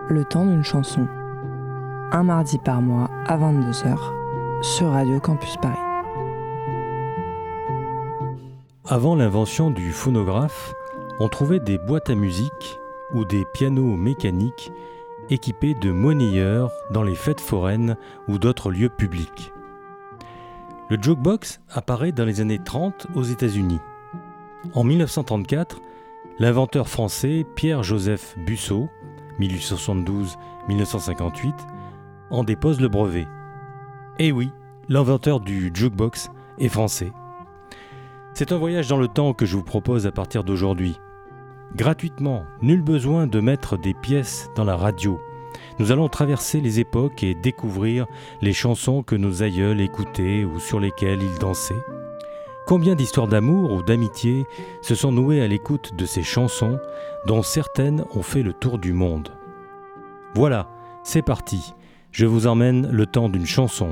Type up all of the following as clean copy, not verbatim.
le temps d'une chanson. Un mardi par mois à 22h sur Radio Campus Paris. Avant l'invention du phonographe, on trouvait des boîtes à musique ou des pianos mécaniques équipés de monnayeurs dans les fêtes foraines ou d'autres lieux publics. Le jukebox apparaît dans les années 30 aux États-Unis. En 1934, l'inventeur français Pierre-Joseph Busseau, 1872-1958, en dépose le brevet. Et oui, l'inventeur du jukebox est français. C'est un voyage dans le temps que je vous propose à partir d'aujourd'hui. Gratuitement, nul besoin de mettre des pièces dans la radio. Nous allons traverser les époques et découvrir les chansons que nos aïeuls écoutaient ou sur lesquelles ils dansaient. Combien d'histoires d'amour ou d'amitié se sont nouées à l'écoute de ces chansons, dont certaines ont fait le tour du monde. Voilà, c'est parti. Je vous emmène le temps d'une chanson.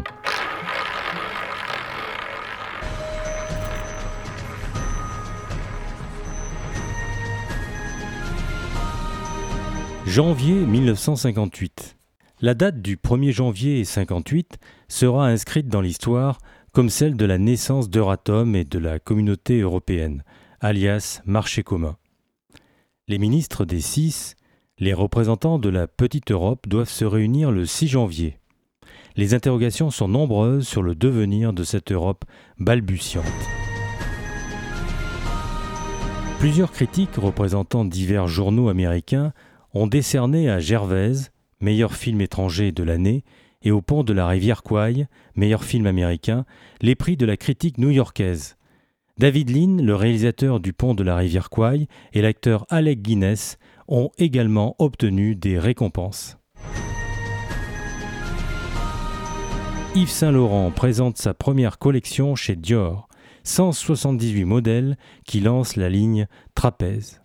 Janvier 1958. La date du 1er janvier 1958 sera inscrite dans l'histoire comme celle de la naissance d'Euratom et de la Communauté européenne, alias Marché commun. Les ministres des 6, les représentants de la petite Europe doivent se réunir le 6 janvier. Les interrogations sont nombreuses sur le devenir de cette Europe balbutiante. Plusieurs critiques représentant divers journaux américains ont décerné à Gervaise, meilleur film étranger de l'année, et au Pont de la rivière Kwai, meilleur film américain, les prix de la critique new-yorkaise. David Lean, le réalisateur du Pont de la rivière Kwai, et l'acteur Alec Guinness ont également obtenu des récompenses. Yves Saint Laurent présente sa première collection chez Dior, 178 modèles qui lancent la ligne Trapèze.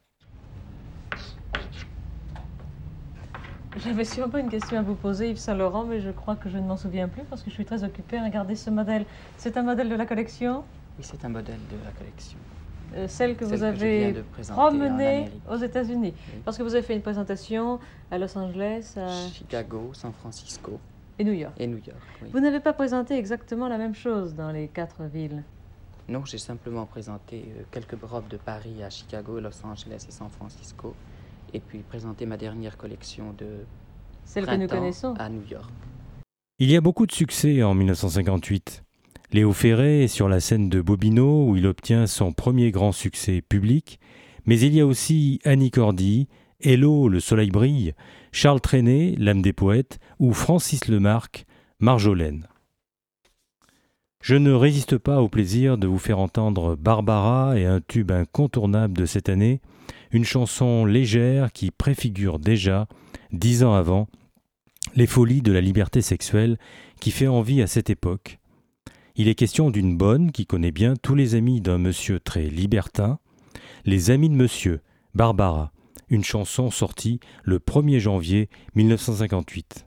J'avais sûrement une question à vous poser, Yves Saint Laurent, mais je crois que je ne m'en souviens plus parce que je suis très occupée à regarder ce modèle. C'est un modèle de la collection ? Oui, c'est un modèle de la collection. Celle que vous avez promenée aux États-Unis. Oui. Parce que vous avez fait une présentation à Los Angeles, à Chicago, San Francisco et New York. Oui. Vous n'avez pas présenté exactement la même chose dans les 4 villes ? Non, j'ai simplement présenté quelques robes de Paris à Chicago, Los Angeles et San Francisco. Et puis présenter ma dernière collection de celle que nous connaissons à New York. Il y a beaucoup de succès en 1958. Léo Ferré est sur la scène de Bobino où il obtient son premier grand succès public, mais il y a aussi Annie Cordy, Hello, le soleil brille, Charles Trenet, l'âme des poètes, ou Francis Lemarque, Marjolaine. Je ne résiste pas au plaisir de vous faire entendre Barbara et un tube incontournable de cette année, une chanson légère qui préfigure déjà, 10 ans avant, les folies de la liberté sexuelle qui fait envie à cette époque. Il est question d'une bonne qui connaît bien tous les amis d'un monsieur très libertin, les amis de monsieur, Barbara, une chanson sortie le 1er janvier 1958.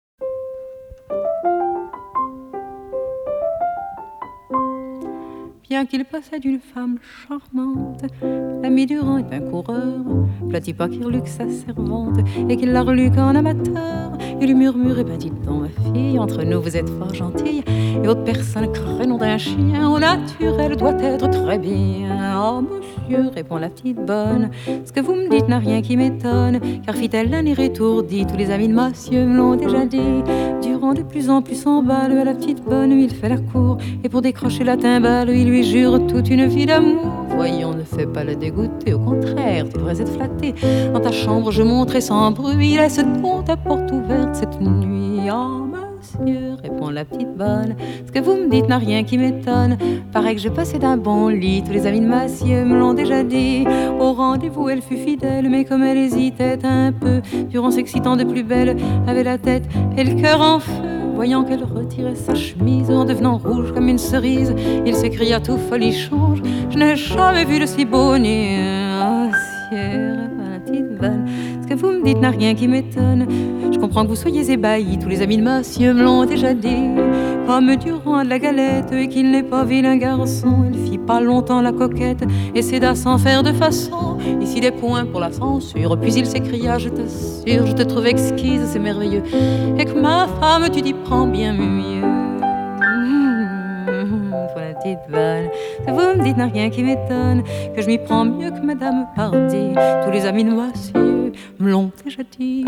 Bien qu'il possède une femme charmante, l'ami Durand est un coureur, flatte pas qu'il luxe sa servante et qu'il la relue qu'en amateur. Il lui murmure, eh ben dites donc ma fille, entre nous vous êtes fort gentille, et votre personne crénom d'un chien, au naturel doit être très bien. Oh monsieur, répond la petite bonne, ce que vous me dites n'a rien qui m'étonne, car fit-elle d'un air étourdi, tous les amis de monsieur me l'ont déjà dit. Durand de plus en plus s'emballe, à la petite bonne il fait la cour, et pour décrocher la timbale, il lui jure toute une vie d'amour. Voyons, ne fais pas le dégoûter, au contraire, tu devrais être flatté. Dans ta chambre, je monterai sans bruit, laisse donc ta porte ouverte cette nuit. Oh, monsieur, répond la petite bonne, ce que vous me dites n'a rien qui m'étonne. Paraît que je possède un bon lit, tous les amis de Massieu me l'ont déjà dit. Au rendez-vous, elle fut fidèle, mais comme elle hésitait un peu, Durand s'excitant de plus belle, avait la tête et le cœur en feu. Voyant qu'elle retirait sa chemise en devenant rouge comme une cerise, il s'écria tout folichon, je n'ai jamais vu de si beau ni un ciel. La petite bonne, ce que vous me dites n'a rien qui m'étonne. Je comprends que vous soyez ébahis, tous les amis de monsieur me l'ont déjà dit. Comme Durand de la galette et qu'il n'est pas vilain garçon, elle fit pas longtemps la coquette essaya sans faire de façon. Ici des points pour la censure. Puis il s'écria, je t'assure, je te trouve exquise, c'est merveilleux. Et que ma femme, tu t'y prends bien mieux. Pour la petite vanne, vous me dites rien qui m'étonne, que je m'y prends mieux que Madame Hardy. Tous les amis noisieux me l'ont déjà dit.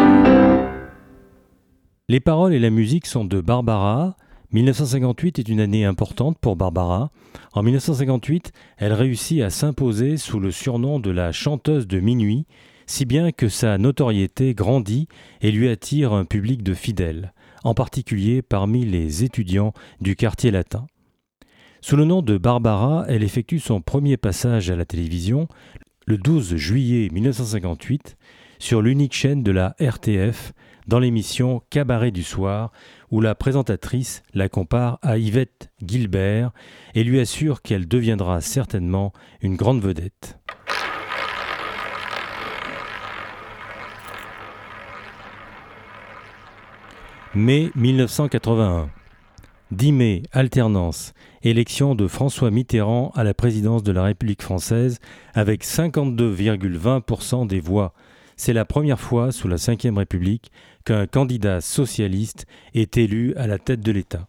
Les paroles et la musique sont de Barbara. 1958 est une année importante pour Barbara. En 1958, elle réussit à s'imposer sous le surnom de la chanteuse de minuit, si bien que sa notoriété grandit et lui attire un public de fidèles, en particulier parmi les étudiants du quartier latin. Sous le nom de Barbara, elle effectue son premier passage à la télévision le 12 juillet 1958 sur l'unique chaîne de la RTF dans l'émission Cabaret du soir où la présentatrice la compare à Yvette Guilbert et lui assure qu'elle deviendra certainement une grande vedette. Mai 1981. 10 mai, alternance, élection de François Mitterrand à la présidence de la République française avec 52,20% des voix. C'est la première fois sous la Ve République qu'un candidat socialiste est élu à la tête de l'État.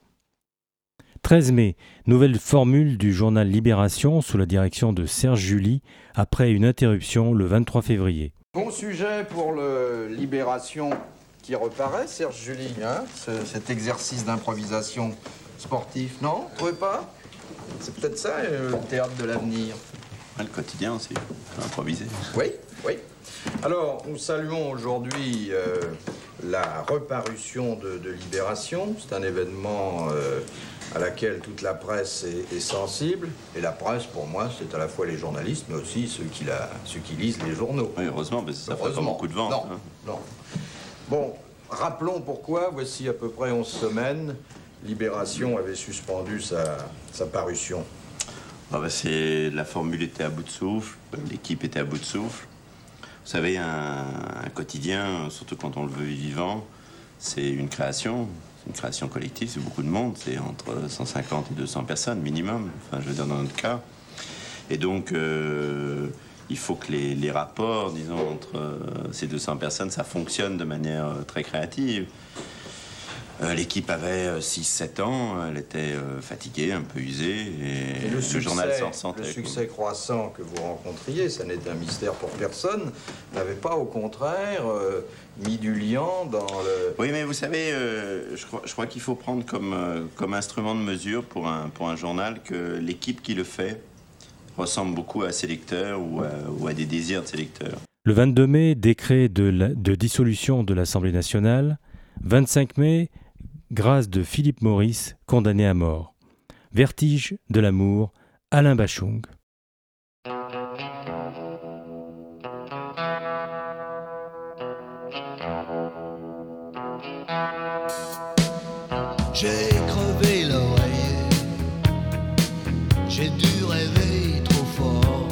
13 mai, nouvelle formule du journal Libération sous la direction de Serge July après une interruption le 23 février. Bon sujet pour le Libération qui reparaît, Serge July, hein, cet exercice d'improvisation sportif, non? Vous trouvez pas? C'est peut-être ça, le théâtre de l'avenir. Le quotidien aussi, improviser. Oui, oui. Alors, nous saluons aujourd'hui la reparution de Libération. C'est un événement à laquelle toute la presse est sensible. Et la presse, pour moi, c'est à la fois les journalistes, mais aussi ceux qui lisent les journaux. Oui, heureusement, parce que ça fait pas beaucoup de ventes. Non, hein. non. Bon, rappelons pourquoi, voici à peu près 11 semaines, Libération avait suspendu sa parution. Ah bah la formule était à bout de souffle, l'équipe était à bout de souffle. Vous savez, un quotidien, surtout quand on le veut vivant, c'est une création collective, c'est beaucoup de monde, c'est entre 150 et 200 personnes minimum, enfin je veux dire dans notre cas. Et donc, il faut que les rapports, disons, entre ces 200 personnes, ça fonctionne de manière très créative. L'équipe avait 6-7 ans, elle était fatiguée, un peu usée, et le journal s'en ressentait. Le succès croissant que vous rencontriez, ça n'était un mystère pour personne, n'avait pas au contraire mis du liant dans le... Oui, mais vous savez, je crois qu'il faut prendre comme instrument de mesure pour un journal que l'équipe qui le fait ressemble beaucoup à ses lecteurs ou à des désirs de ses lecteurs. Le 22 mai, décret de dissolution de l'Assemblée nationale. 25 mai, grâce de Philippe Maurice, condamné à mort. Vertige de l'amour, Alain Bachung. J'ai crevé l'oreiller, j'ai dû rêver trop fort.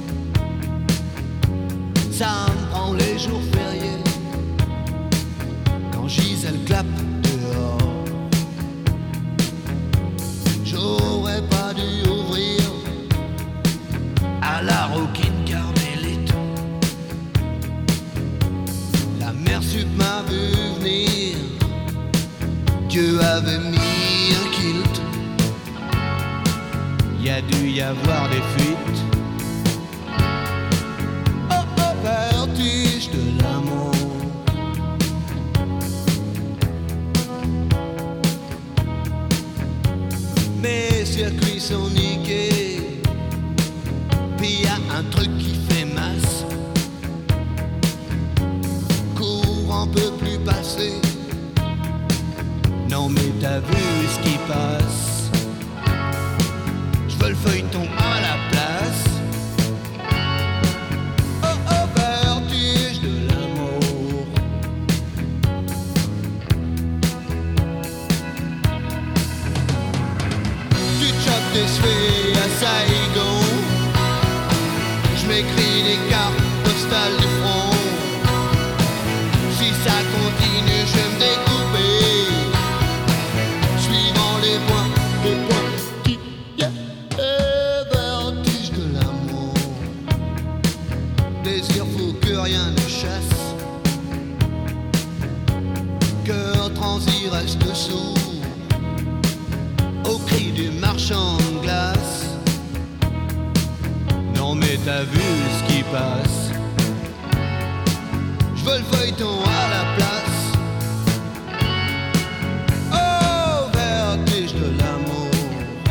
Ça me prend les jours fériés, quand Gisèle clappe dehors. J'aurais pas dû ouvrir à la rouquine carmélite. La mère sup m'a vu venir, Dieu avait mis un kilt. Y a dû y avoir des fuites. Oh oh, vertige de l'amour. Mes circuits sont niqués, puis y a un truc qui fait masse. Courant peut plus passer. Non mais t'as vu ce qui passe. Je veux le feuilleton à la place. Oh oh, vertige de l'amour. Tu te chopes des cheveux à Saigon. Je m'écris des cartes postales du front. Si ça continue, je vais me découper. Suivant les points qui vertige désir fou que rien ne chasse. Cœur transi reste sourd au cri du marchand de glace. Non mais t'as vu ce qui passe. Je veux le feuilleton à la place. Oh, vertige de l'amour.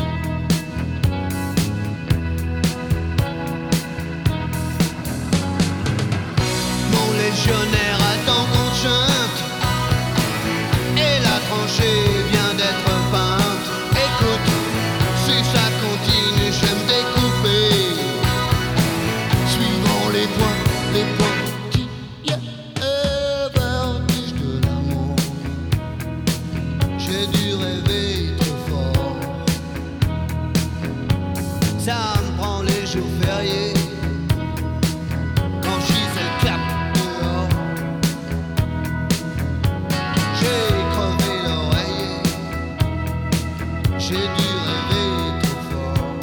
Mon légionnaire attend qu'on chante et la tranchée vient d'être peinte. Écoute, si ça continue, je vais me découper suivant les points qui vertige de l'amour. J'ai dû rêver trop fort. Ça me prend les jours fériés quand je suis le cap dehors. J'ai crevé l'oreiller. J'ai dû rêver trop fort.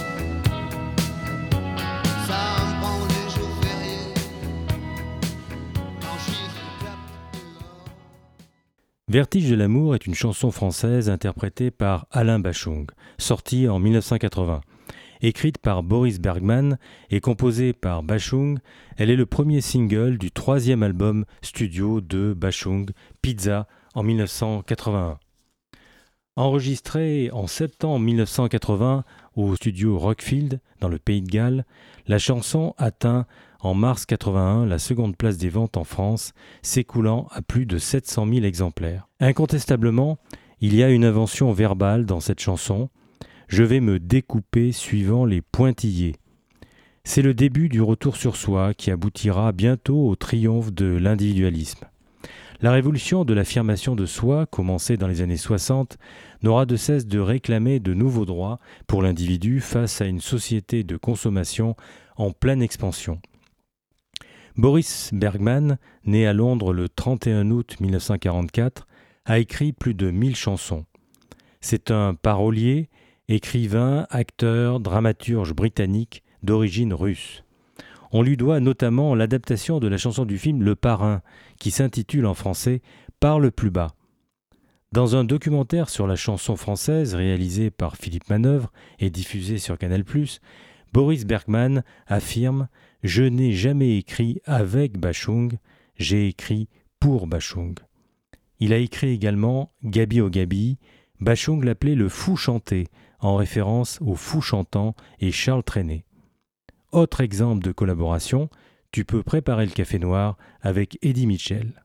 Ça me prend les jours fériés quand je suis le cap dehors. Vertige de l'amour est une chanson française interprétée par Alain Bachung, sortie en 1980. Écrite par Boris Bergman et composée par Bachung, elle est le premier single du troisième album studio de Bachung, Pizza, en 1981. Enregistrée en septembre 1980 au studio Rockfield, dans le Pays de Galles, la chanson atteint en mars 81 la seconde place des ventes en France, s'écoulant à plus de 700 000 exemplaires. Incontestablement, il y a une invention verbale dans cette chanson. Je vais me découper suivant les pointillés. C'est le début du retour sur soi qui aboutira bientôt au triomphe de l'individualisme. La révolution de l'affirmation de soi, commencée dans les années 60, n'aura de cesse de réclamer de nouveaux droits pour l'individu face à une société de consommation en pleine expansion. Boris Bergman, né à Londres le 31 août 1944, a écrit plus de 1000 chansons. C'est un parolier, écrivain, acteur, dramaturge britannique d'origine russe. On lui doit notamment l'adaptation de la chanson du film Le Parrain, qui s'intitule en français « Parle plus bas ». Dans un documentaire sur la chanson française réalisé par Philippe Manœuvre et diffusé sur Canal+, Boris Bergman affirme « Je n'ai jamais écrit avec Bachung, j'ai écrit pour Bachung ». Il a écrit également « Gabi au Gabi ». Bachung l'appelait le fou chanté, en référence au fou chantant et Charles Trenet. Autre exemple de collaboration, tu peux préparer le café noir avec Eddie Mitchell.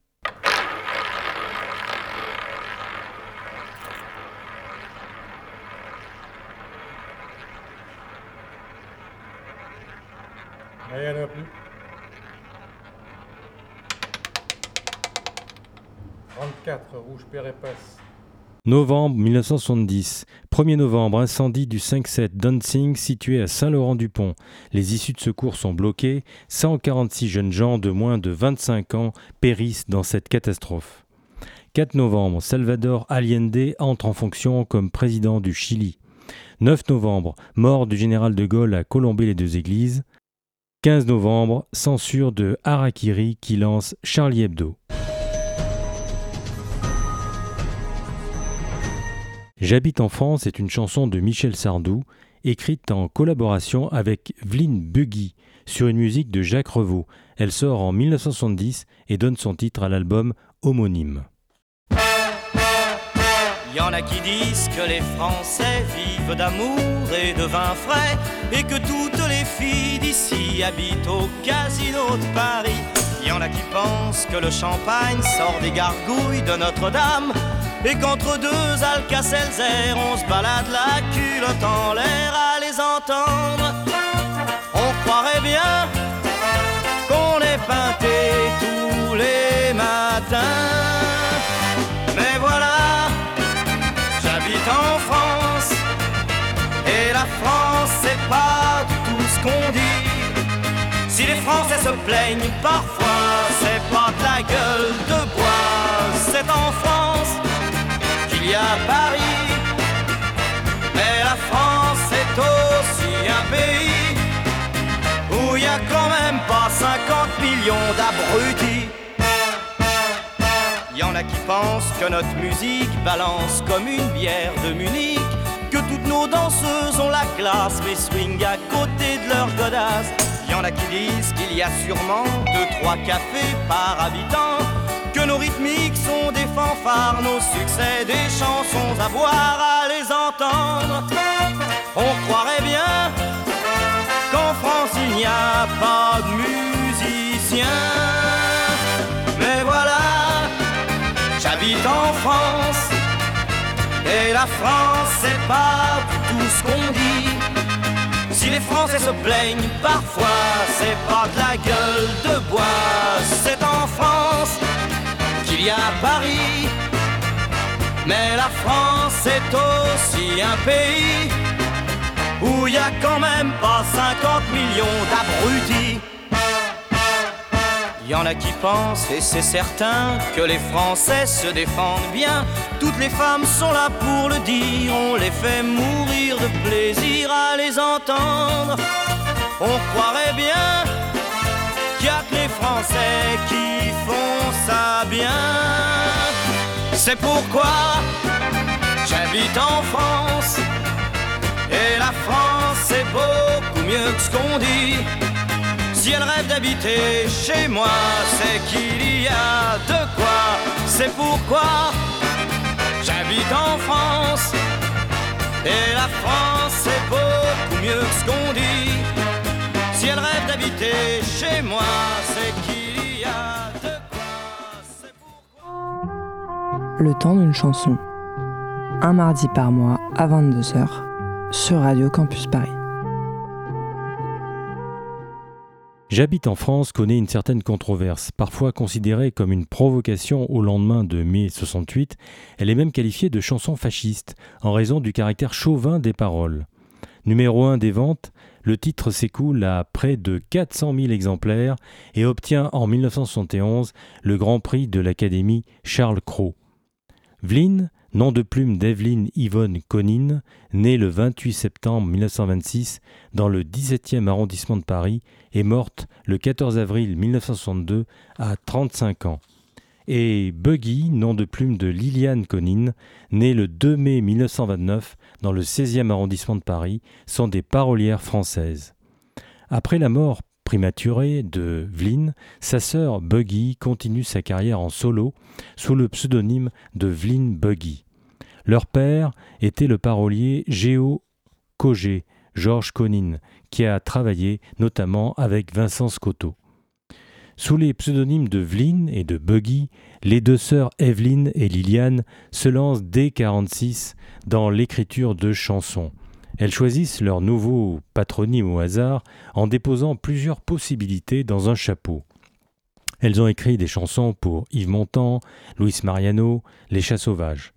Il n'y en a plus. 34, Rouge Père et Passe. Novembre 1970. 1er novembre, incendie du 5-7 Dancing situé à Saint-Laurent-du-Pont. Les issues de secours sont bloquées. 146 jeunes gens de moins de 25 ans périssent dans cette catastrophe. 4 novembre, Salvador Allende entre en fonction comme président du Chili. 9 novembre, mort du général de Gaulle à Colombey-les-Deux-Églises. 15 novembre, censure de Harakiri qui lance Charlie Hebdo. J'habite en France est une chanson de Michel Sardou, écrite en collaboration avec Vline Buggy sur une musique de Jacques Revaux. Elle sort en 1970 et donne son titre à l'album homonyme. Y en a qui disent que les Français vivent d'amour et de vin frais et que toutes les filles d'ici habitent au casino de Paris. Y en a qui pensent que le champagne sort des gargouilles de Notre-Dame et qu'entre deux Alka-Seltzer on se balade la culotte en l'air à les entendre. On croirait bien qu'on est peinté tous les matins. Mais voilà, j'habite en France et la France c'est pas du tout ce qu'on dit. Si les Français se plaignent parfois, c'est pas de la gueule de bois. C'est en France qu'il y a Paris, mais la France est aussi un pays où il y a quand même pas 50 qui pensent que notre musique balance comme une bière de Munich, que toutes nos danseuses ont la classe, mais swing à côté de leur godasse. Y en a qui disent qu'il y a sûrement 2-3 cafés par habitant, que nos rythmiques sont des fanfares, nos succès des chansons à boire à les entendre. On croirait bien qu'en France il n'y a pas de musiciens. Mais voilà, j'habite en France, et la France c'est pas tout ce qu'on dit. Si les Français se plaignent parfois, c'est pas de la gueule de bois. C'est en France qu'il y a Paris, mais la France est aussi un pays où il y a quand même pas 50 millions d'abrutis. Y en a qui pensent, et c'est certain, que les Français se défendent bien. Toutes les femmes sont là pour le dire, on les fait mourir de plaisir à les entendre. On croirait bien qu'il y a que les Français qui font ça bien. C'est pourquoi j'habite en France, et la France c'est beaucoup mieux que ce qu'on dit. Si elle rêve d'habiter chez moi, c'est qu'il y a de quoi. C'est pourquoi j'habite en France, et la France c'est beaucoup mieux que ce qu'on dit. Si elle rêve d'habiter chez moi, c'est qu'il y a de quoi. C'est pourquoi... Le temps d'une chanson. Un mardi par mois à 22h sur Radio Campus Paris. J'habite en France connaît une certaine controverse, parfois considérée comme une provocation au lendemain de mai 68. Elle est même qualifiée de chanson fasciste, en raison du caractère chauvin des paroles. Numéro 1 des ventes, le titre s'écoule à près de 400 000 exemplaires et obtient en 1971 le Grand Prix de l'Académie Charles Cros. Vline, nom de plume d'Evelyne Yvonne Conine, née le 28 septembre 1926 dans le 17e arrondissement de Paris, est morte le 14 avril 1962 à 35 ans. Et Buggy, nom de plume de Liliane Conine, née le 2 mai 1929 dans le 16e arrondissement de Paris, sont des parolières françaises. Après la mort prématurée de Vline, sa sœur Buggy continue sa carrière en solo sous le pseudonyme de Vline Buggy. Leur père était le parolier Géo Cogé, Georges Conine, qui a travaillé notamment avec Vincent Scotto. Sous les pseudonymes de Vline et de Buggy, les deux sœurs Evelyne et Liliane se lancent dès 1946 dans l'écriture de chansons. Elles choisissent leur nouveau patronyme au hasard en déposant plusieurs possibilités dans un chapeau. Elles ont écrit des chansons pour Yves Montand, Luis Mariano, Les Chats Sauvages.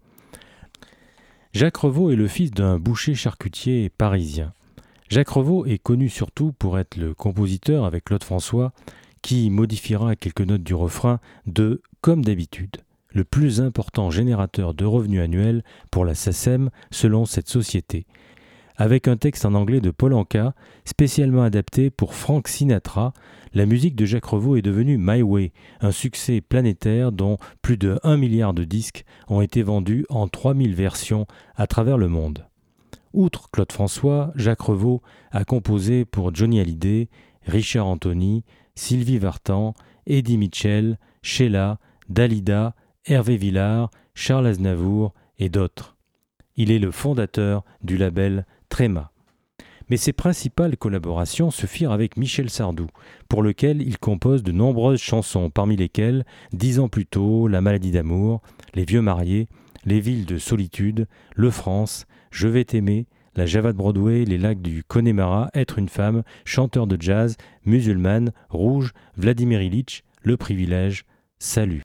Jacques Revaux est le fils d'un boucher charcutier parisien. Jacques Revaux est connu surtout pour être le compositeur avec Claude François qui modifiera quelques notes du refrain de « Comme d'habitude », le plus important générateur de revenus annuels pour la SACEM selon cette société, avec un texte en anglais de Paul Anka, spécialement adapté pour Frank Sinatra. La musique de Jacques Revaux est devenue My Way, un succès planétaire dont plus de 1 milliard de disques ont été vendus en 3000 versions à travers le monde. Outre Claude François, Jacques Revaux a composé pour Johnny Hallyday, Richard Anthony, Sylvie Vartan, Eddie Mitchell, Sheila, Dalida, Hervé Villard, Charles Aznavour et d'autres. Il est le fondateur du label Tréma. Mais ses principales collaborations se firent avec Michel Sardou, pour lequel il compose de nombreuses chansons, parmi lesquelles 10 ans plus tôt, La maladie d'amour, Les vieux mariés, Les villes de solitude, Le France, Je vais t'aimer, La Java de Broadway, Les lacs du Connemara, Être une femme, Chanteur de jazz, Musulmane, Rouge, Vladimir Ilitch, Le privilège, Salut.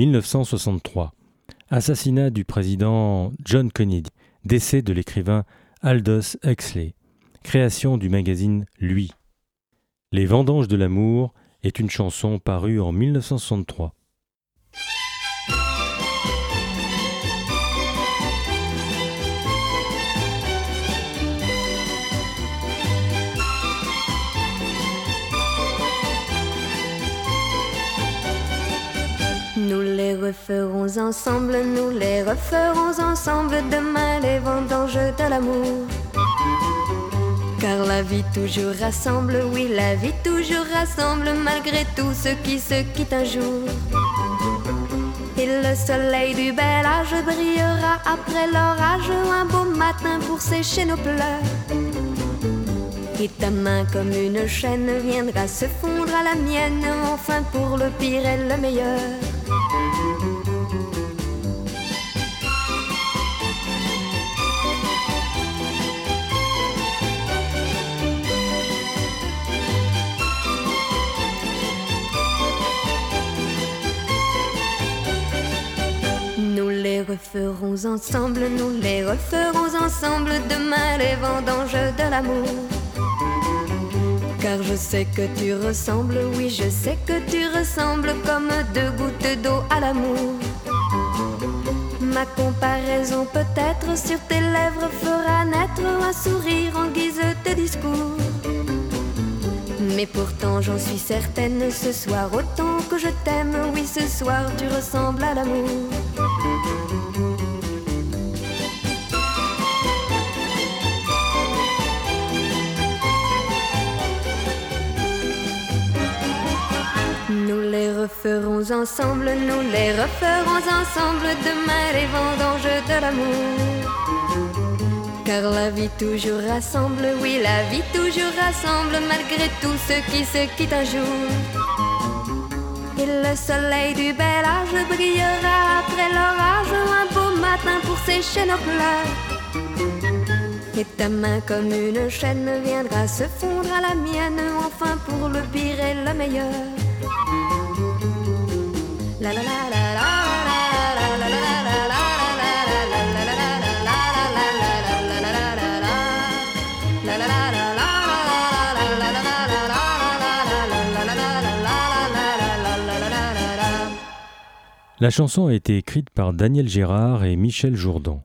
1963. Assassinat du président John Kennedy. Décès de l'écrivain Aldous Huxley. Création du magazine Lui. Les vendanges de l'amour est une chanson parue en 1963. Nous les referons ensemble, nous les referons ensemble demain les vendanges de l'amour. Car la vie toujours rassemble, oui la vie toujours rassemble malgré tout ceux qui se quittent un jour. Et le soleil du bel âge brillera après l'orage un beau matin pour sécher nos pleurs. Et ta main comme une chaîne viendra se fondre à la mienne, enfin pour le pire et le meilleur. Nous les referons ensemble, nous les referons ensemble demain les vendanges de l'amour. Car je sais que tu ressembles, oui je sais que tu ressembles comme deux gouttes d'eau à l'amour. Ma comparaison peut-être sur tes lèvres fera naître un sourire en guise de discours. Mais pourtant j'en suis certaine, ce soir autant que je t'aime, oui ce soir tu ressembles à l'amour. Nous les referons ensemble, nous les referons ensemble demain les vendanges de l'amour. Car la vie toujours rassemble, oui la vie toujours rassemble malgré tout ceux qui se quittent un jour. Et le soleil du bel âge brillera après l'orage un beau matin pour sécher nos pleurs. Et ta main comme une chaîne viendra se fondre à la mienne, enfin pour le pire et le meilleur. La la la la la. La chanson a été écrite par Daniel Gérard et Michel Jourdan.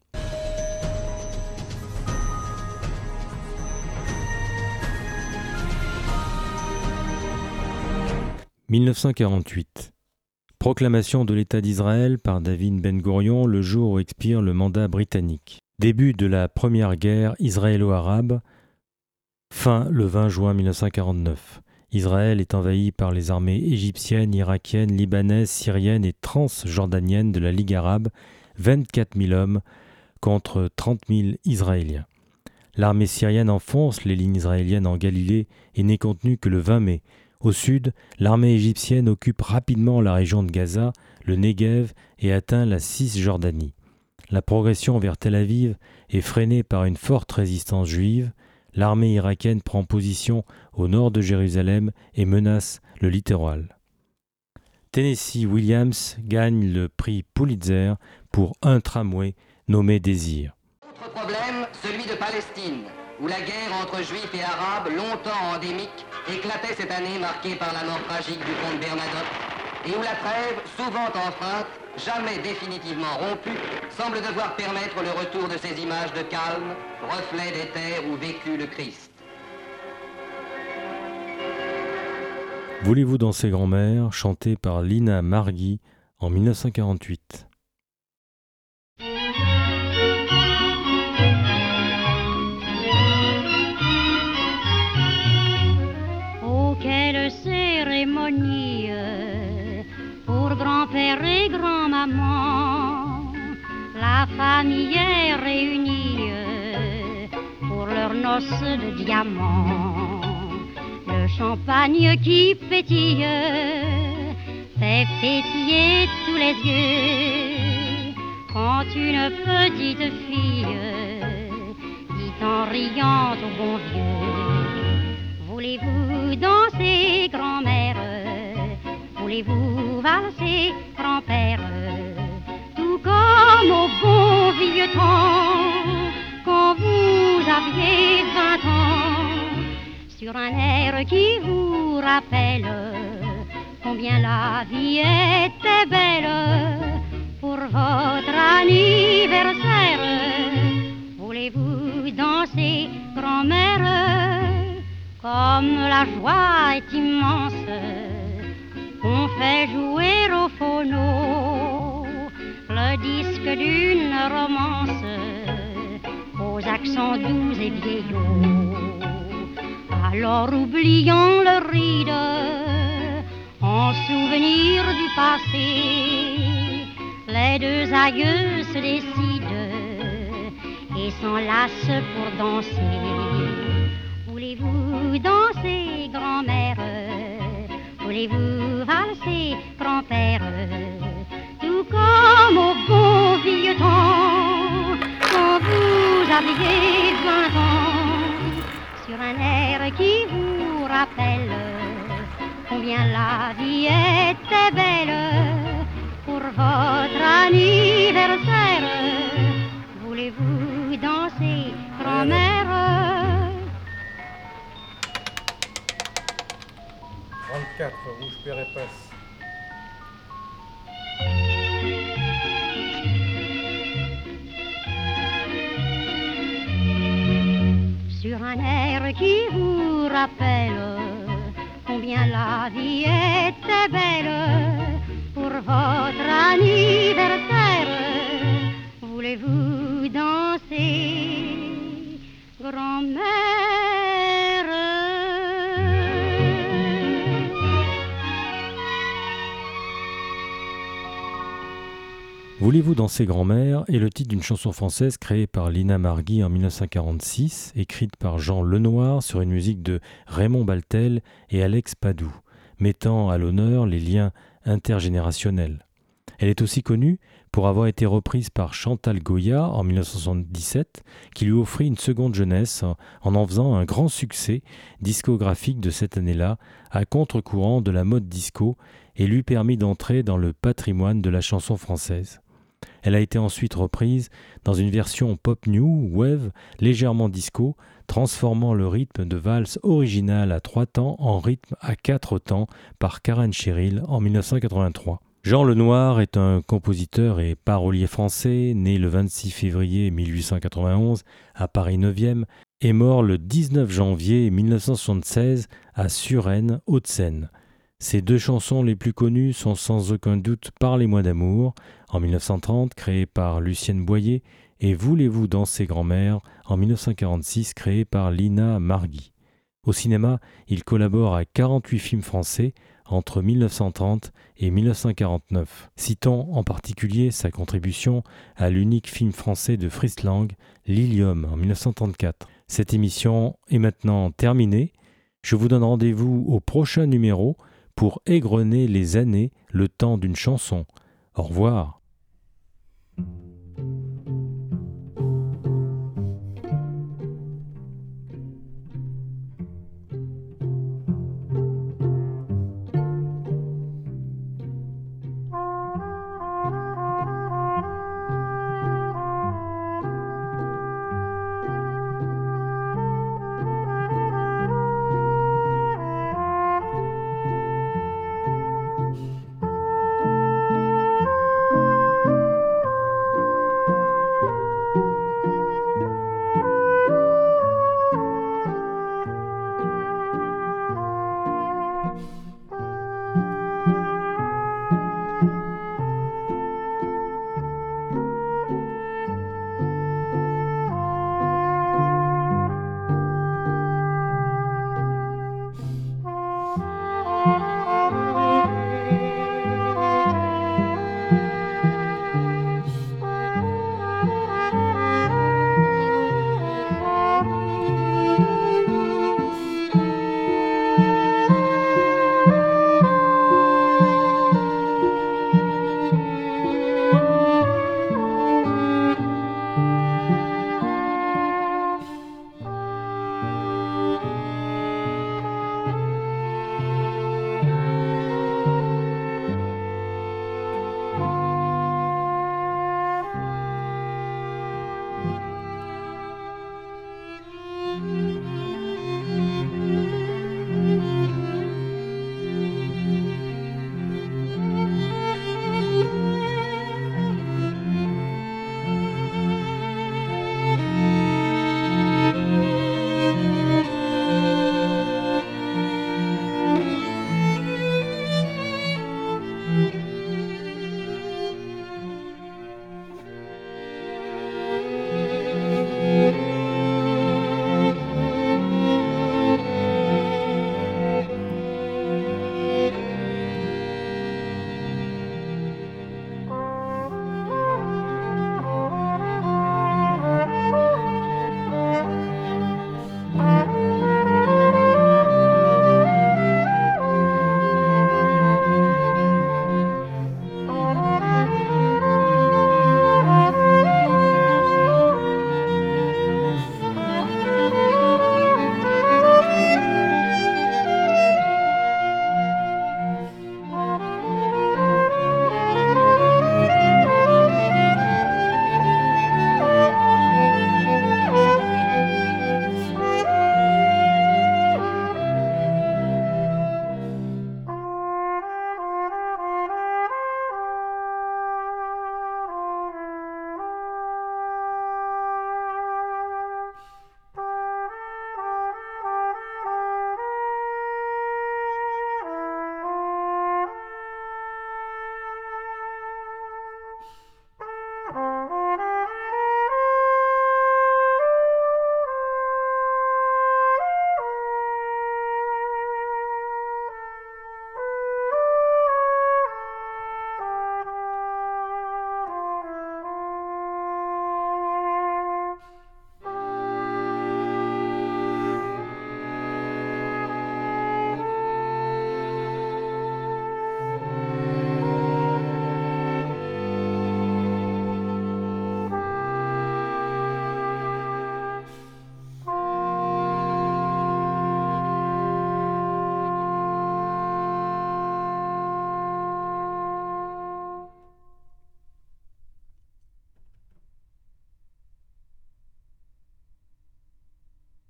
« 1948. Proclamation de l'État d'Israël par David Ben-Gourion le jour où expire le mandat britannique. Début de la première guerre israélo-arabe, fin le 20 juin 1949. Israël est envahi par les armées égyptiennes, irakiennes, libanaises, syriennes et transjordaniennes de la Ligue arabe, 24 000 hommes contre 30 000 Israéliens. L'armée syrienne enfonce les lignes israéliennes en Galilée et n'est contenue que le 20 mai. Au sud, l'armée égyptienne occupe rapidement la région de Gaza, le Negev et atteint la Cisjordanie. La progression vers Tel Aviv est freinée par une forte résistance juive. L'armée irakienne prend position au nord de Jérusalem et menace le littoral. Tennessee Williams gagne le prix Pulitzer pour un tramway nommé Désir. Autre problème, celui de Palestine, où la guerre entre juifs et arabes, longtemps endémique, éclatait cette année marquée par la mort tragique du comte Bernadotte, et où la trêve, souvent enfreinte, jamais définitivement rompue, semble devoir permettre le retour de ces images de calme, reflets des terres où vécut le Christ. Voulez-vous danser grand-mère, chanté par Lina Margui en 1948. Oh, quelle cérémonie pour grand-père et grand-maman, la famille est réunie pour leurs noces de diamants. Le champagne qui pétille fait pétiller tous les yeux quand une petite fille dit en riant au bon vieux: voulez-vous danser grand-mère? Voulez-vous valser grand-père? Tout comme au bon vieux temps, quand vous aviez 20 ans, sur un air qui vous rappelle combien la vie était belle. Pour votre anniversaire, voulez-vous danser grand-mère? Comme la joie est immense, on fait jouer au phono alors oubliant le ride, en souvenir du passé, les deux aïeux se décident et s'enlacent pour danser. Voulez-vous danser, grand-mère? Voulez-vous valser, grand-père? Tout comme au bon vieux temps, quand vous aviez 20 ans, sur un air qui vous rappelle combien la vie était belle. Pour votre anniversaire, voulez-vous danser, grand-mère? 34, rouge père et passe. Sur un air qui vous rappelle combien la vie était belle. Pour votre anniversaire, voulez-vous danser, grand-mère? Voulez-vous danser grand-mère est le titre d'une chanson française créée par Lina Marguy en 1946, écrite par Jean Lenoir sur une musique de Raymond Baltel et Alex Padou, mettant à l'honneur les liens intergénérationnels. Elle est aussi connue pour avoir été reprise par Chantal Goya en 1977, qui lui offrit une seconde jeunesse en faisant un grand succès discographique de cette année-là, à contre-courant de la mode disco, et lui permit d'entrer dans le patrimoine de la chanson française. Elle a été ensuite reprise dans une version pop new, wave, légèrement disco, transformant le rythme de valse original à 3 temps en rythme à 4 temps par Karen Cheryl en 1983. Jean Lenoir est un compositeur et parolier français, né le 26 février 1891 à Paris 9e et mort le 19 janvier 1976 à Suresnes, Hauts-de-Seine. Ses 2 chansons les plus connues sont sans aucun doute Parlez-moi d'amour, en 1930, créée par Lucienne Boyer, et Voulez-vous danser grand-mère, en 1946, créée par Lina Marguy. Au cinéma, il collabore à 48 films français entre 1930 et 1949. Citons en particulier sa contribution à l'unique film français de Fritz Lang, Lilium, en 1934. Cette émission est maintenant terminée. Je vous donne rendez-vous au prochain numéro pour égrener les années, le temps d'une chanson. Au revoir.